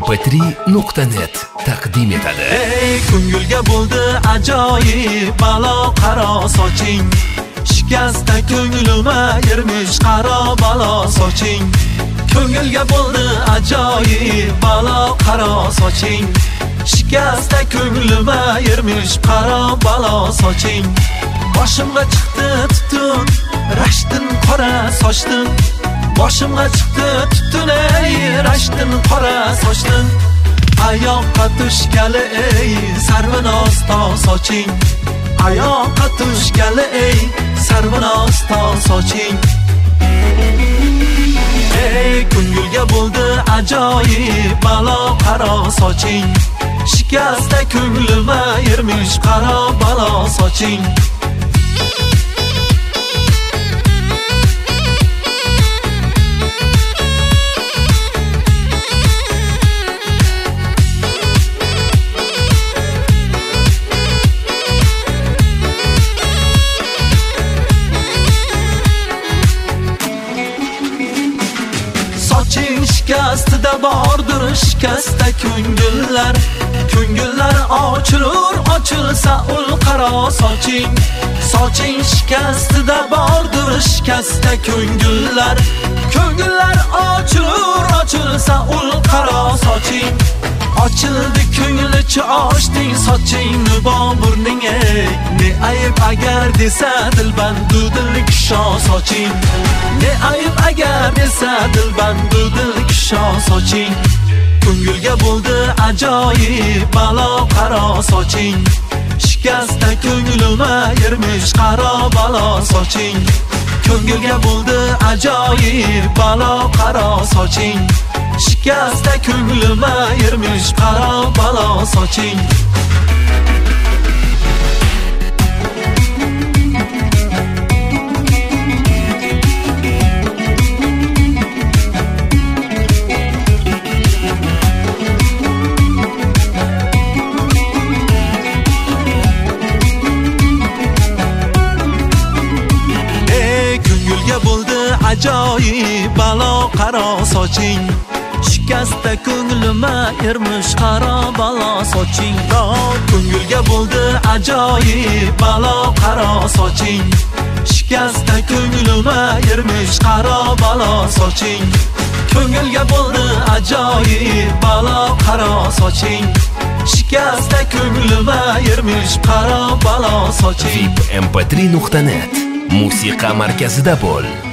mp3.net taqdim etadi. Ey ko'ngilga bo'ldi ajoyib balo qaro soching, shikasta ko'nglima yirmish qaro balo soching. Ko'ngilga bo'ldi ajoyib balo qaro soching, shikasta ko'nglima yirmish qaro balo soching. Boshimga chiqdi tutun rashdin qora sochdim, boshimga chiqdi tutun ey rashdin qora sochdim. Ayoqqa tushgali ey sarvinoz to soching, ayoqqa tushgali ey sarvinoz to soching. Ey ko'ngilga bo'ldi ajoyib balo qaro soching, shikasta ko'nglima yirmish qaro balo soching. Shikastida bordir shikasta ko'ngillar, ko'ngillar ochilur ochilsa ul qaro soching. Soching shikastida bordir shikasta ko'ngillar, ko'ngillar ochilur ochilsa ul qaro soching. Ochildi ko'nglichi ochding sochingni burning ey, ne ayb agar desa dilbandu dilkisho soching, ne ayb agar desa dilbandu dilkisho soching. Ko'ngilga bo'ldi ajoyib balo qaro soching, shikasta ko'nglima yirmish qaro balo soching. Ko'ngilga bo'ldi ajoyib balo qaro soching, shikasta ko'nglima yirmish qaro balo soching. Ajoyib balo qaro soching, shikasta ko'nglima yirmish qaro balo soching. Ko'ngilga bo'ldi ajoyib balo qaro soching, shikasta ko'nglima yirmish qaro balo soching. Ko'ngilga bo'ldi ajoyib balo qaro soching, shikasta ko'nglima yirmish qaro balo soching. mp3.net musiqa markazida bo'l.